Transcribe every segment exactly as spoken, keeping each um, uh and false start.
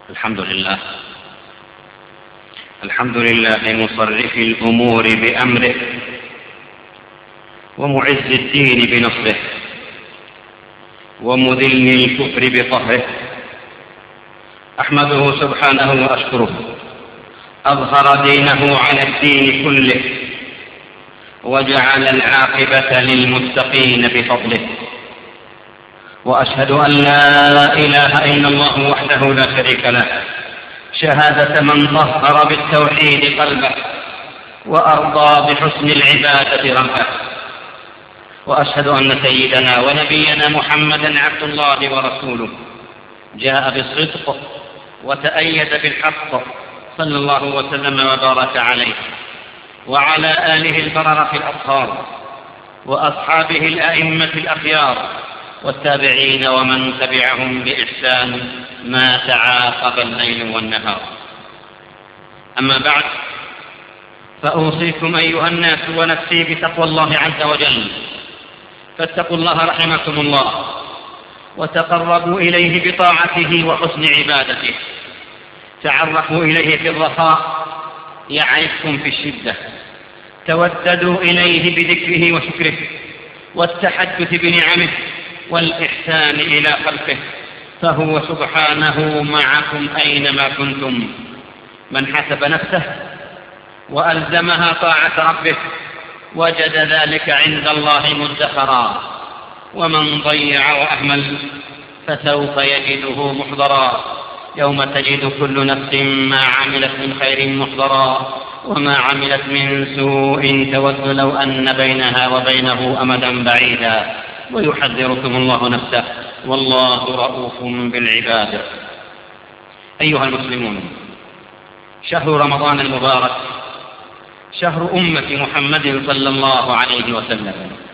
الحمد لله الحمد لله مصرف الأمور بأمره ومعز الدين بنصره ومذل الكفر بقهره. أحمده سبحانه وأشكره، أظهر دينه على الدين كله وجعل العاقبة للمتقين بفضله. وأشهد أن لا إله إلا الله وحده لا شريك له، شهادة من طهر بالتوحيد قلبه وأرضى بحسن العبادة ربه. وأشهد أن سيدنا ونبينا محمدا عبد الله ورسوله، جاء بالصدق وتأيد بالحق، صلى الله وسلم وبارك عليه وعلى آله البررة الأطهار وأصحابه الأئمة الأخيار والتابعين ومن تبعهم بإحسان ما تعاقب الليل والنهار. أما بعد، فأوصيكم أيها الناس ونفسي بتقوى الله عز وجل، فاتقوا الله رحمكم الله، وتقربوا إليه بطاعته وحسن عبادته. تعرفوا إليه في الرخاء يعرفكم في الشدة، توددوا إليه بذكره وشكره والتحدث بنعمه والإحسان إلى خلقه، فهو سبحانه معكم أينما كنتم. من حسب نفسه وألزمها طاعة ربه وجد ذلك عند الله مدخرا، ومن ضيع وأهمل فسوف يجده محضرا، يوم تجد كل نفس ما عملت من خير محضرا وما عملت من سوء تود لو أن بينها وبينه أمدا بعيدا، ويحذركم الله نفسه والله رؤوف بالعباد. أيها المسلمون، شهر رمضان المبارك شهر أمة محمد صلى الله عليه وسلم،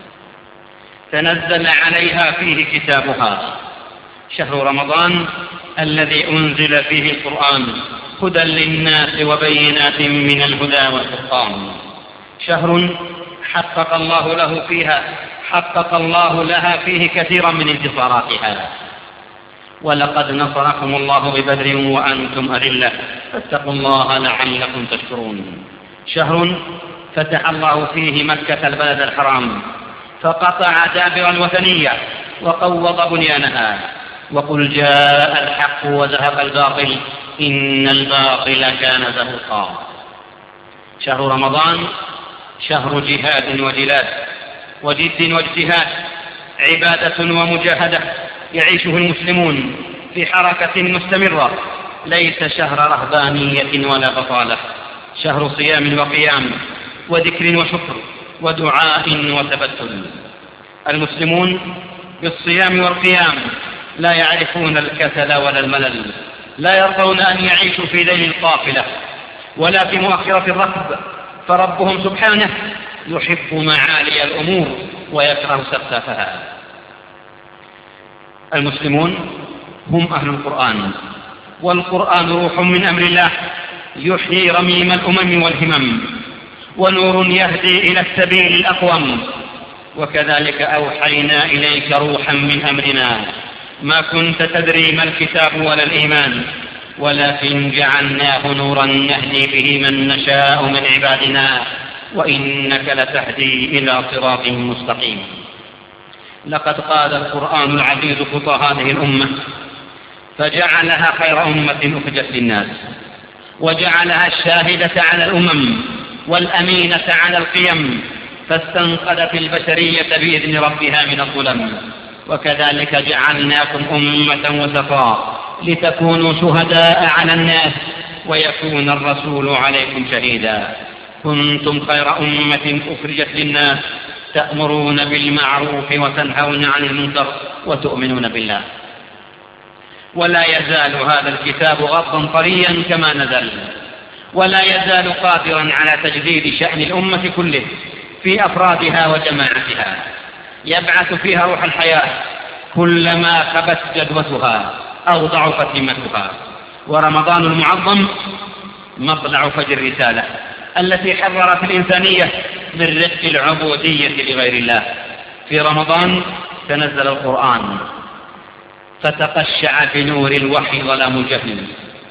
تنزل عليها فيه كتابها. شهر رمضان الذي أنزل فيه القرآن هدى للناس وبينات من الهدى والفرقان. شهر حقق الله له فيها حقق الله لها فيه كثيرا من انتصاراتها. ولقد نصركم الله ببدر وأنتم أذلة فاتقوا الله لعلكم تشكرون. شهر فتح الله فيه مكة البلد الحرام، فقطع دابر الوثنية وقوض بنيانها، وقل جاء الحق وزهق الباطل إن الباطل كان زهوقا. شهر رمضان شهر جهاد وجلاد وجد واجتهاد، عبادة ومجاهدة يعيشه المسلمون في حركة مستمرة، ليس شهر رهبانية ولا بطالة، شهر صيام وقيام وذكر وشكر ودعاء وتبتل. المسلمون بالصيام والقيام لا يعرفون الكسل ولا الملل، لا يرضون أن يعيشوا في ذيل القافلة ولا في مؤخرة الركب، فربهم سبحانه يحب معالي الأمور ويكره سفسافها. المسلمون هم أهل القرآن، والقرآن روح من أمر الله يحيي رميم الأمم والهمم، ونور يهدي إلى السبيل الأقوم. وكذلك أوحينا إليك روحا من أمرنا ما كنت تدري ما الكتاب ولا الإيمان، ولكن جعلناه نورا نهدي به من نشاء من عبادنا وإنك لتهدي إلى صراط مستقيم. لقد قاد القرآن العزيز خطى هذه الأمة فجعلها خير أمة أخرجت للناس، وجعلها الشاهدة على الأمم والأمينة على القيم، فاستنقذت البشرية بإذن ربها من الظلم. وكذلك جعلناكم أمة وسطا لتكونوا شهداء على الناس ويكون الرسول عليكم شهيدا. كنتم خير أمة أخرجت للناس تأمرون بالمعروف وتنهون عن المنكر وتؤمنون بالله. ولا يزال هذا الكتاب غضا طريا كما نزل، ولا يزال قادرا على تجديد شأن الأمة كله في أفرادها وجماعتها، يبعث فيها روح الحياة كلما خبت جدوتها أو ضعفت همتها. ورمضان المعظم مطلع فجر الرسالة التي حررت الإنسانية من رق العبودية لغير الله. في رمضان تنزل القرآن فتقشع بنور الوحي ظلام الجهل،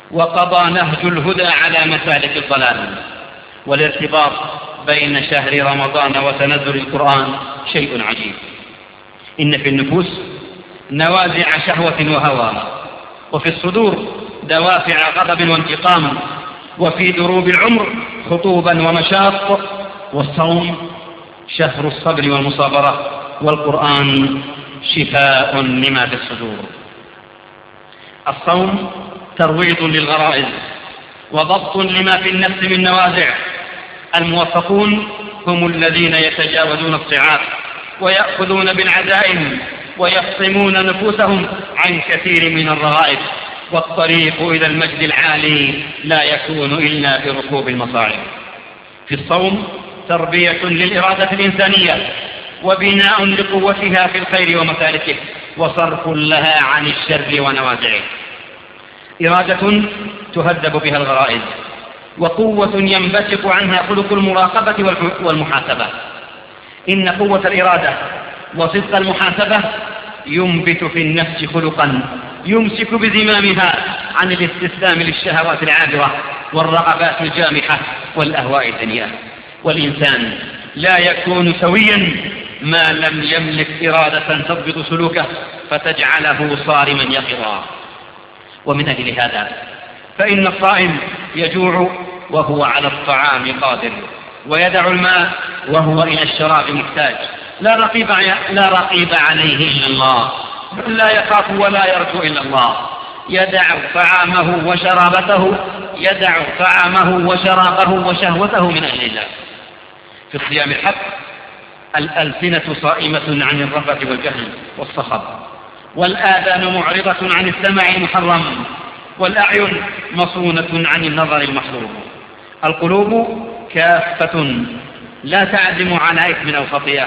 وقضى نهج الهدى على مسالك الضلال. والارتباط بين شهر رمضان وتنزل القرآن شيء عجيب. إن في النفوس نوازع شهوة وهوى، وفي الصدور دوافع غضب وانتقام، وفي دروب العمر خطوبا ومشاق. والصوم شهر الصبر والمصابرة، والقرآن شفاء لما في الصدور. الصوم ترويض للغرائز وضبط لما في النفس من نوازع. الموفقون هم الذين يتجاوزون الصعاب ويأخذون بالعزائم ويفصمون نفوسهم عن كثير من الرغائب. والطريق إلى المجد العالي لا يكون إلا بركوب المصاعب. في الصوم تربية للإرادة الإنسانية وبناء لقوتها في الخير ومسالكه، وصرف لها عن الشر ونوازعه. إرادة تهذب بها الغرائز، وقوة ينبثق عنها خلق المراقبة والمحاسبة. إن قوة الإرادة وصدق المحاسبة ينبت في النفس خلقا يمسك بزمامها عن الاستسلام للشهوات العابرة والرغبات الجامحة والأهواء الدنيئة. والإنسان لا يكون سويا ما لم يملك إرادة تضبط سلوكه فتجعله صارما يقظا. ومن أجل هذا فإن الصائم يجوع وهو على الطعام قادر، ويدع الماء وهو إلى الشراب محتاج. لا رقيب, لا رقيب عليه إلا الله، بل لا يخاف ولا يرجو إلا الله. يدع طعامه وشرابته يدع طعامه وشرابه وشهوته من أجل الله. في الصيام الحق الألسنة صائمة عن الرفث والجهل والصخب، والآذان معرضة عن السمع المحرم، والأعين مصونة عن النظر المحظور. القلوب كافة لا تعزم على إثم أو خطيئة.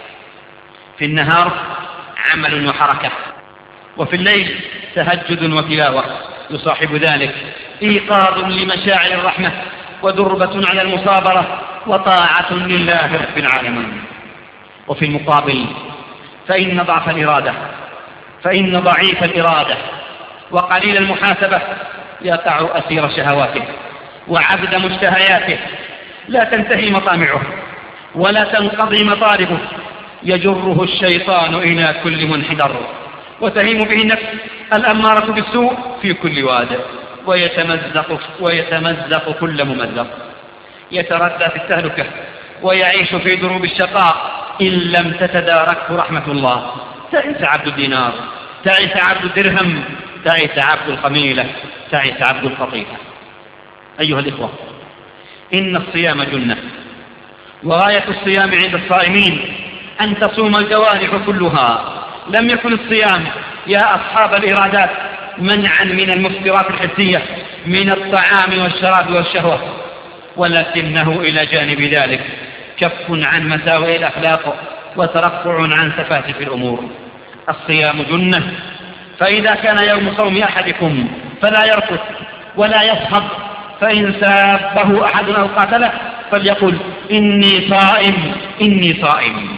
في النهار عمل وحركة، وفي الليل تهجد وتلاوة، يصاحب ذلك إيقاظ لمشاعر الرحمة ودربة على المصابرة وطاعة لله رب العالمين. وفي المقابل فإن ضعف الإرادة فإن ضعيف الإرادة وقليل المحاسبة يقع أسير شهواته وعبد مشتهياته، لا تنتهي مطامعه ولا تنقضي مطالبه. يجره الشيطان إلى كل منحدر، وتهيم به النفس الأمارة بالسوء في كل واد، ويتمزق, ويتمزق كل ممزق. يتردى في التهلكة ويعيش في دروب الشقاء إن لم تتداركه رحمة الله. تعس عبد الدينار، تعس عبد الدرهم، تعس عبد الخميلة، تعس عبد القطيفة. أيها الإخوة، إن الصيام جنة، وغاية الصيام عند الصائمين أن تصوم الجوارح كلها. لم يكن الصيام يا أصحاب الإرادات منعا من المفطرات الحسية من الطعام والشراب والشهوة، ولكنه إلى جانب ذلك كف عن مساوئ الأخلاق وترفع عن سفاسف الأمور. الصيام جنة، فإذا كان يوم صوم أحدكم فلا يرفث ولا يصخب، فإن سابه أحد أو قاتله فليقل إني صائم إني صائم.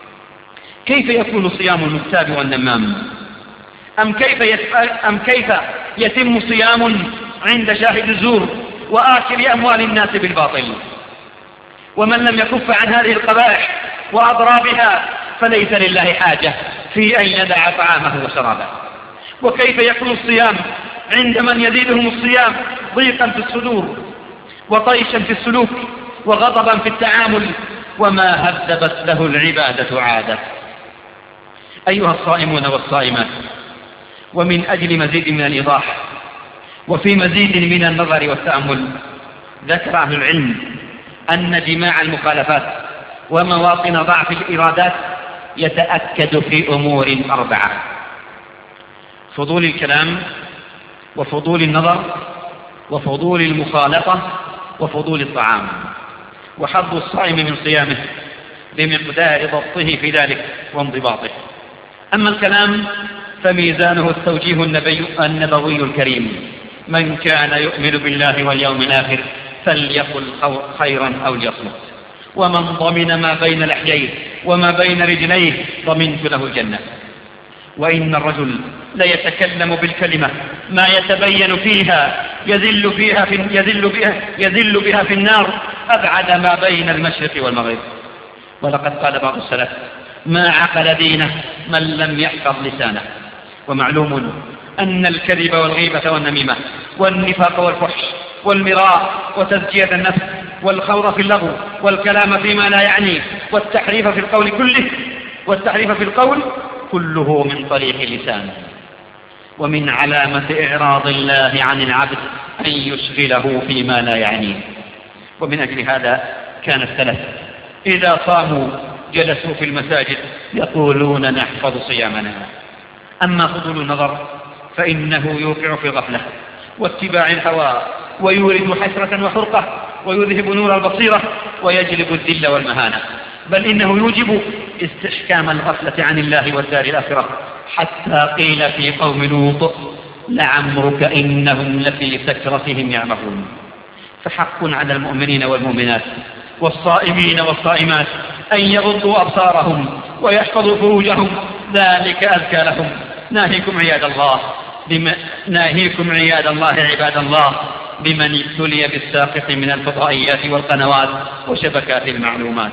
كيف يكون صيام المغتاب والنمام؟ أم كيف, أم كيف يتم صيام عند شاهد الزور وآكل أموال الناس بالباطل؟ ومن لم يكف عن هذه القبائح وأضرابها فليس لله حاجة في أن يدع طعامه وشرابه. وكيف يكون الصيام عند من يزيدهم الصيام ضيقا في الصدور وطيشا في السلوك وغضبا في التعامل، وما هذبت له العبادة عادة. أيها الصائمون والصائمات، ومن أجل مزيد من الإيضاح وفي مزيد من النظر والتأمل، ذكر أهل العلم أن جماع المخالفات ومواطن ضعف الإرادات يتأكد في أمور أربعة: فضول الكلام، وفضول النظر، وفضول المخالطة، وفضول الطعام. وحظ الصائم من صيامه بمقدار ضبطه في ذلك وانضباطه. أما الكلام فميزانه التوجيه النبوي الكريم: من كان يؤمن بالله واليوم الآخر فليقل خيرا أو ليصمت. ومن ضمن ما بين لحييه وما بين رجليه ضمنت له الجنة. وإن الرجل ليتكلم بالكلمة ما يتبين فيها يذل فيها في, يذل بها, يذل بها في النار أبعد ما بين المشرق والمغرب. ولقد قال بعض السلف: ما عقل دينه من لم يحفظ لسانه. ومعلوم أن الكذب والغيبة والنميمة والنفاق والفحش والمراء وتزكية النفس والخوض في اللغو والكلام فيما لا يعني والتحريف في القول كله والتحريف في القول كله من طريق اللسان. ومن علامة إعراض الله عن العبد أن يشغله فيما لا يعنيه. ومن أجل هذا كان السلف إذا صاموا جلسوا في المساجد يقولون: نحفظ صيامنا. أما فضول النظر فإنه يوقع في غفلة واتباع الهوى ويورد حسرة وحرقة ويذهب نور البصيرة ويجلب الذل والمهانة، بل إنه يوجب استحكام الغفلة عن الله والدار الآخرة، حتى قيل في قوم لوط: لعمرك إنهم لفي سكرتهم يعمهون. فحق على المؤمنين والمؤمنات والصائمين والصائمات أن يغضوا أبصارهم ويحفظوا فروجهم، ذلك أزكى لهم. ناهيكم عياد الله بم... ناهيكم عياد الله عباد الله بمن ابتلي بالساقط من الفضائيات والقنوات وشبكات المعلومات.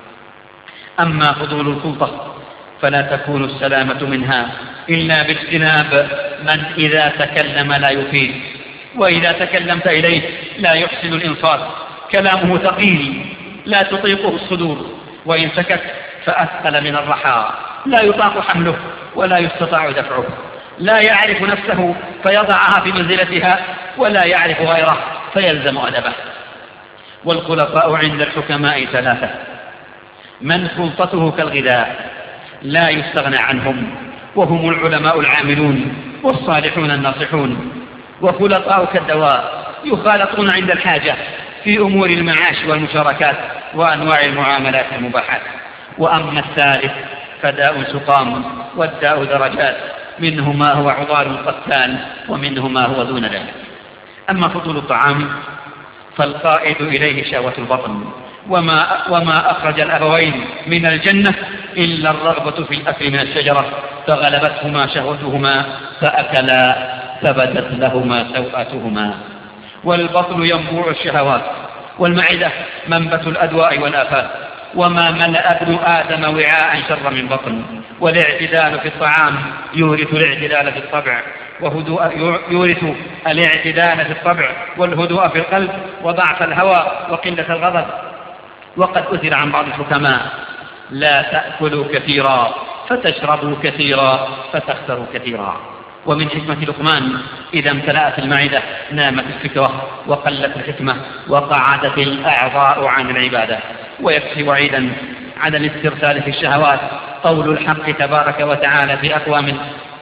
أما فضول السلطة فلا تكون السلامة منها إلا باجتناب من إذا تكلم لا يفيد، وإذا تكلمت إليه لا يحسن الإنصات، كلامه ثقيل لا تطيقه الصدور، وإن سكت فأثقل من الرحى لا يطاق حمله ولا يستطاع دفعه، لا يعرف نفسه فيضعها في منزلتها ولا يعرف غيره فيلزم أدبه. والخلفاء عند الحكماء ثلاثة: من سلطته كالغذاء لا يستغنى عنهم، وهم العلماء العاملون والصالحون الناصحون. وخلطاء كالدواء يخالطون عند الحاجة في أمور المعاش والمشاركات وأنواع المعاملات المباحات. وأما الثالث فداء سقام، والداء درجات، منه ما هو عضال قتال ومنه ما هو دون ذلك. أما فضول الطعام فالقائد إليه شهوة البطن، وما, وما أخرج الأبوين من الجنة إلا الرغبة في الأكل من الشجرة، فغلبتهما شهوتهما فأكلا فبدت لهما سوءتهما. والبطن ينبوع الشهوات، والمعدة منبت الأدواء والآفات، وما ملأ ابن آدم وعاء شر من بطن. والاعتدال في الطعام يورث الاعتدال في الطبع وهدوء يورث الاعتدال في الطبع والهدوء في القلب وضعف الهوى وقلة الغضب. وقد أثر عن بعض الحكماء: لا تأكلوا كثيرا فتشربوا كثيرا فتخسروا كثيرا. ومن حكمة لقمان: إذا امتلأت المعدة نامت الفكرة وقلت الحكمة وقعدت الأعضاء عن العبادة. ويكفي وعيدا على الاسترسال في الشهوات قول الحق تبارك وتعالى في أقوام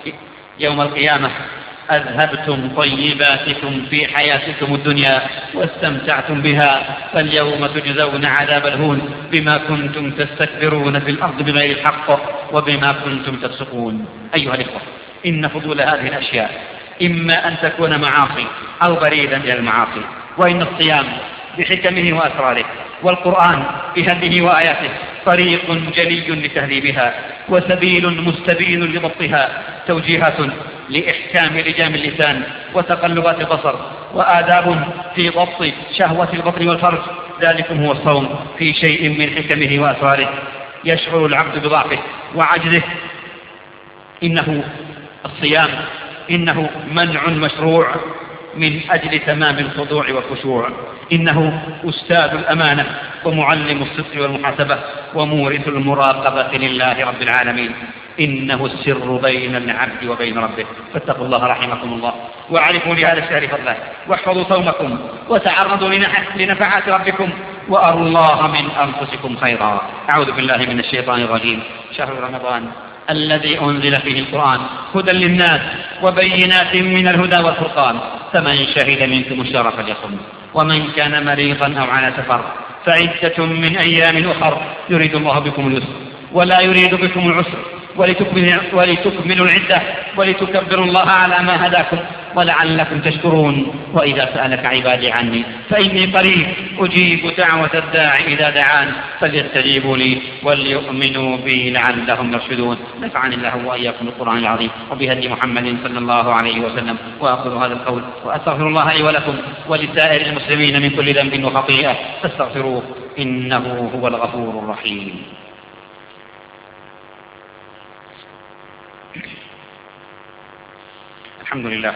يوم القيامة: أذهبتم طيباتكم في حياتكم الدنيا واستمتعتم بها فاليوم تجزون عذاب الهون بما كنتم تستكبرون في الأرض بغير الحق وبما كنتم تفسقون. أيها الإخوة، إن فضول هذه الأشياء إما أن تكون معاصي أو بريدا إلى المعاصي، وإن الصيام بحكمه وأسراره والقرآن بهديه وآياته طريق جلي لتهذيبها وسبيل مستبين لضبطها، توجيهات لإحكام لجام اللسان وتقلبات البصر، وآداب في ضبط شهوة البطن والفرج. ذلكم هو الصوم في شيء من حكمه وأسراره. يشعر العبد بضعفه وعجزه، إنه الصيام إنه منع مشروع من أجل تمام الخضوع والخشوع، إنه أستاذ الأمانة ومعلم الصدق والمحاسبة ومورث المراقبة لله رب العالمين. إنه السر بين العبد وبين ربه، فاتقوا الله رحمكم الله، وعرفوا لهذا الشهر فضله، واحفظوا صومكم، وتعرضوا لنفعات ربكم، وأروا الله من أنفسكم خيرا. أعوذ بالله من الشيطان الرجيم. شهر رمضان الذي أنزل فيه القرآن هدى للناس وبينات من الهدى والفرقان، فمن شهد منكم الشهر فليصم، ومن كان مريضا أو على سفر فعدة من أيام أخر يريد الله بكم اليسر ولا يريد بكم العسر ولتكملوا العدة ولتكبروا الله على ما هداكم ولعلكم تشكرون. وإذا سألك عبادي عني فإني قريب أجيب دعوة الداعي إذا دعان فليستجيبوا لي وليؤمنوا بي لعلهم يرشدون. نفعني الله وإياكم بالقرآن العظيم وبهدي محمد صلى الله عليه وسلم. وأقول هذا القول وأستغفر الله لي ولكم ولسائر المسلمين من كل ذنب وخطيئة فاستغفروه إنه هو الغفور الرحيم. الحمد لله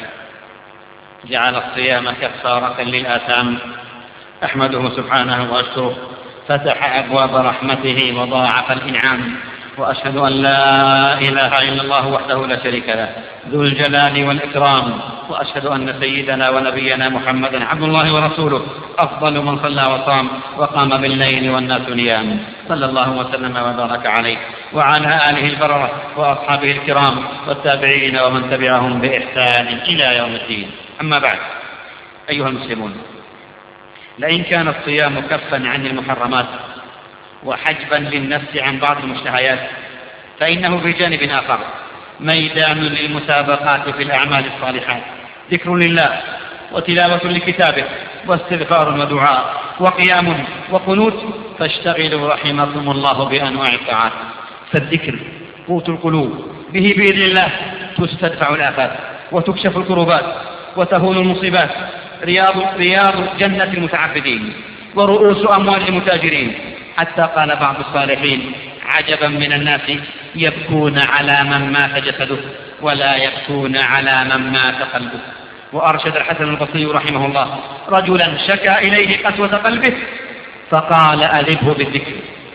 جعل الصيام كفارة للآثام. أحمده سبحانه وأشكره فتح أبواب رحمته وضاعف الإنعام. وأشهد أن لا إله إلا الله وحده لا شريك له ذو الجلال والإكرام. وأشهد أن سيدنا ونبينا محمدا عبد الله ورسوله أفضل من صلى وصام وقام بالليل والناس نيام. صلى الله وسلم وبارك عليه وعلى آله البررة وأصحابه الكرام والتابعين ومن تبعهم بإحسان إلى يوم الدين. أما بعد، أيها المسلمون، لئن كان الصيام كفا عن المحرمات وحجبا للنفس عن بعض المشتهيات فإنه بجانب آخر ميدان للمسابقات في الأعمال الصالحات، ذكر لله وتلاوة لكتابه واستغفار ودعاء وقيام وقنوت، فاشتغلوا رحمكم الله بأنواع الطاعات. فالذكر قوت القلوب، به بإذن الله تستدفع الآفات وتكشف الكروبات وتهون المصيبات، رياض, رياض جنة المتعبدين ورؤوس أموال المتاجرين. حتى قال بعض الصالحين: عجبا من الناس يبكون على من مات جسده ولا يبكون على من مات قلبه. وأرشد الحسن البصري رحمه الله رجلا شكا إليه قسوة قلبه فقال: أذبه بالذكر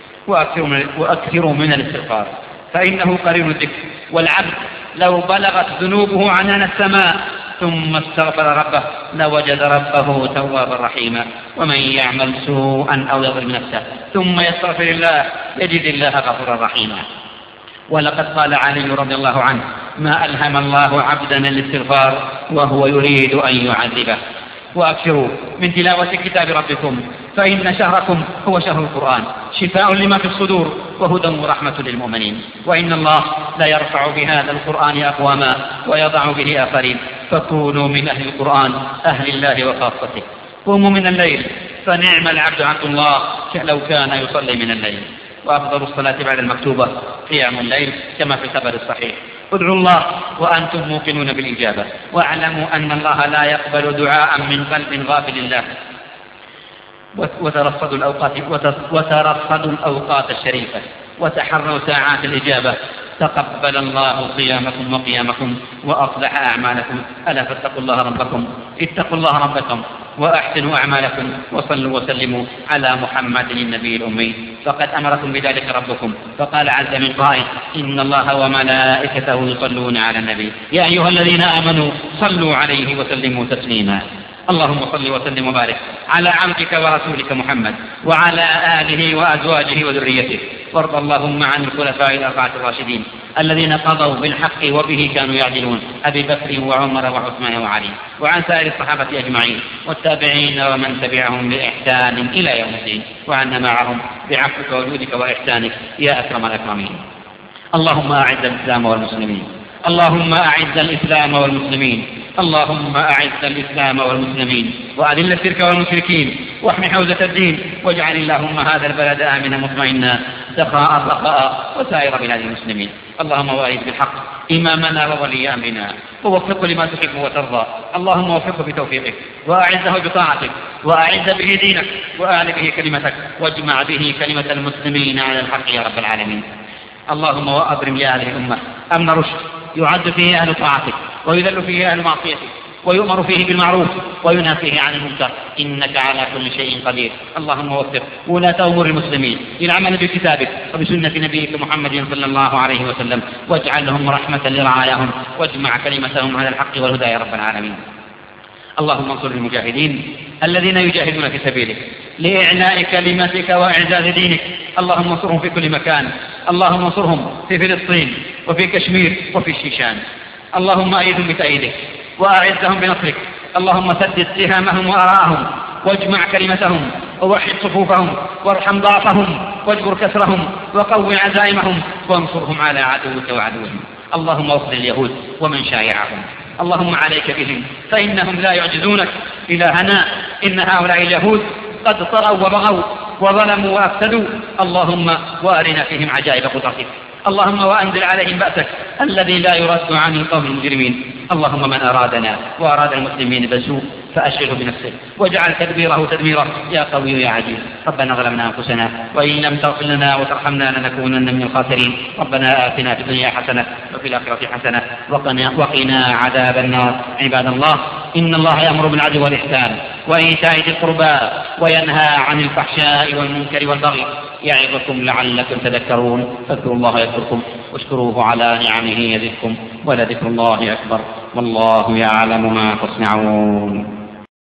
وأكثروا من الاستغفار فإنه قرين الذكر. والعبد لو بلغت ذنوبه عنان السماء ثم استغفر ربه لوجد ربه توابا رحيما. ومن يعمل سوءا أو يظلم نفسه ثم يستغفر الله يجد الله غفورا رحيما. ولقد قال علي رضي الله عنه: ما ألهم الله عبدا الاستغفار وهو يريد أن يعذبه. وأكثروا من تلاوة كتاب ربكم فإن شهركم هو شهر القرآن، شفاء لما في الصدور وهدى ورحمة للمؤمنين. وإن الله لا يرفع بهذا القرآن أقواما ويضع به آخرين. فكونوا من أهل القرآن أهل الله وخاصته. قوموا من الليل فنعم العبد عبد الله لو كان يصلي من الليل. وأفضل الصلاة بعد المكتوبة قيام الليل كما في الخبر الصحيح. ادعوا الله وأنتم موقنون بالإجابة، واعلموا أن الله لا يقبل دعاء من قلب غافل الله. وترصدوا الأوقات, وترصدوا الأوقات الشريفة وتحروا ساعات الإجابة. تقبل الله صيامكم وقيامكم وأصلح أعمالكم. ألا فاتقوا الله ربكم اتقوا الله ربكم وأحسنوا أعمالكم وصلوا وسلموا على محمد النبي الأمي. فقد أمركم بذلك ربكم فقال عز من قائل: إن الله وملائكته يصلون على النبي يا أيها الذين آمنوا صلوا عليه وسلموا تسليما. اللهم صل وسلم وبارك على عبدك ورسولك محمد وعلى آله وأزواجه وذريته. وارض اللهم عن الخلفاء الأربعة الراشدين الذين قضوا بالحق وبه كانوا يعدلون: أبي بكر وعمر وعثمان وعلي، وعن سائر الصحابة أجمعين والتابعين ومن تبعهم بإحسان إلى يوم الدين، وعنا معهم بعفوك وجودك وإحسانك يا أكرم الأكرمين. اللهم أعز الإسلام والمسلمين اللهم أعز الإسلام والمسلمين اللهم أعز الإسلام والمسلمين وأذل الشرك والمشركين واحمِ حوزة الدين. واجعل اللهم هذا البلد آمنا مطمئنا سخاء رخاء وسائر بلاد المسلمين. اللهم وأيد بالحق إمامنا وولي أمرنا ووفقه لما تحب وترضى. اللهم وفقه بتوفيقك وأعزه بطاعتك وأعز به دينك وأعل به كلمتك واجمع به كلمة المسلمين على الحق يا رب العالمين. اللهم وأبرم لهذه الأمة أمن رشد يعد فيه أهل طاعتك ويذل فيه أهل معصيتك ويؤمر فيه بالمعروف وينهى فيه عن المنكر إنك على كل شيء قدير. اللهم وفق ولاة أمور المسلمين للعمل بكتابك وبسنة نبيك محمد صلى الله عليه وسلم واجعلهم رحمة لرعاياهم واجمع كلمتهم على الحق والهدى يا رب العالمين. اللهم انصر المجاهدين الذين يجاهدون في سبيلك لإعلاء كلمتك وإعزاز دينك. اللهم انصرهم في كل مكان. اللهم انصرهم في فلسطين وفي كشمير وفي الشيشان. اللهم أيدهم بتأييدك وأعزهم بنصرك. اللهم سدد سهامهم وآراءهم واجمع كلمتهم ووحد صفوفهم وارحم ضعفهم واجبر كسرهم وقوي عزائمهم وانصرهم على عدوك وعدوهم. اللهم وفق اليهود ومن شايعهم. اللهم عليك بهم فإنهم لا يعجزونك إلهنا. إن هؤلاء اليهود قد طروا وبغوا وظلموا وأفسدوا، اللهم وأرنا فيهم عجائب قدرتك. اللهم وأنزل عليهم بأسك الذي لا يرد عن القوم المجرمين. اللهم من أرادنا وأراد المسلمين بسوء فأشغله بنفسه واجعل تدبيره تدميره يا قوي يا عزيز. ربنا ظلمنا أنفسنا وإن لم تغفر لنا وترحمنا لنكونن من الخاسرين. ربنا آتنا في الدنيا حسنة وفي الآخرة حسنة وقنا عذاب النار. عباد الله، إن الله يأمر بالعدل والإحسان وإيتاء ذي القربى وينهى عن الفحشاء والمنكر والبغي يعظكم لعلكم تذكرون. فاذكروا الله يذكركم واشكروه على نعمه يزدكم ولذكر الله أكبر والله يعلم ما تصنعون.